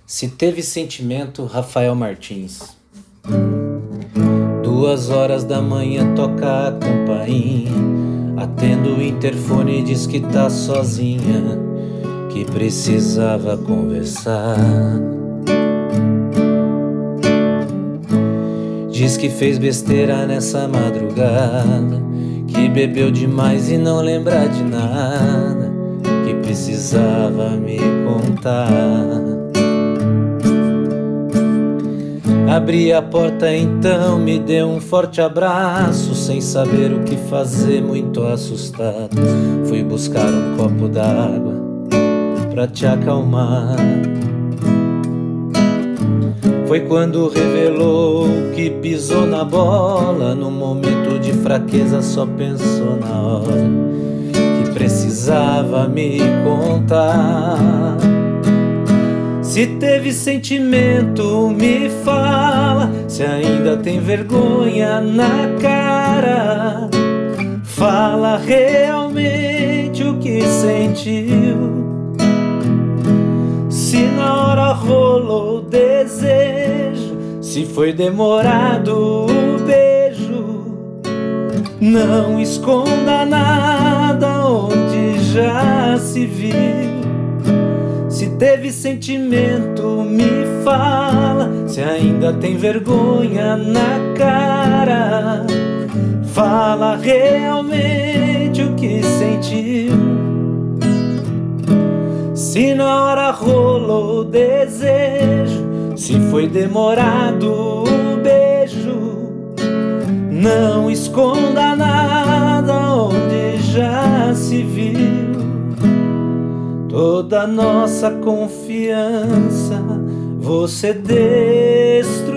Se teve sentimento, Rafael Martins. 2h da manhã toca a campainha, atendo o interfone e diz que tá sozinha, que precisava conversar. Diz que fez besteira nessa madrugada, que bebeu demais e não lembra de nada, que precisava me contar. Abri a porta então, me deu um forte abraço, sem saber o que fazer, muito assustado. Fui buscar um copo d'água pra te acalmar. Foi quando revelou que pisou na bola, num momento de fraqueza só pensou na hora que precisava me contar. Se teve sentimento, me fala, se ainda tem vergonha na cara. Fala realmente o que sentiu, se na hora rolou desejo, se foi demorado o beijo. Não esconda nada onde já se viu. Se teve sentimento, me fala, se ainda tem vergonha na cara. Fala realmente o que sentiu, se na hora rolou desejo, se foi demorado o beijo. Não esconda nada onde já se viu. Toda nossa confiança você destruiu.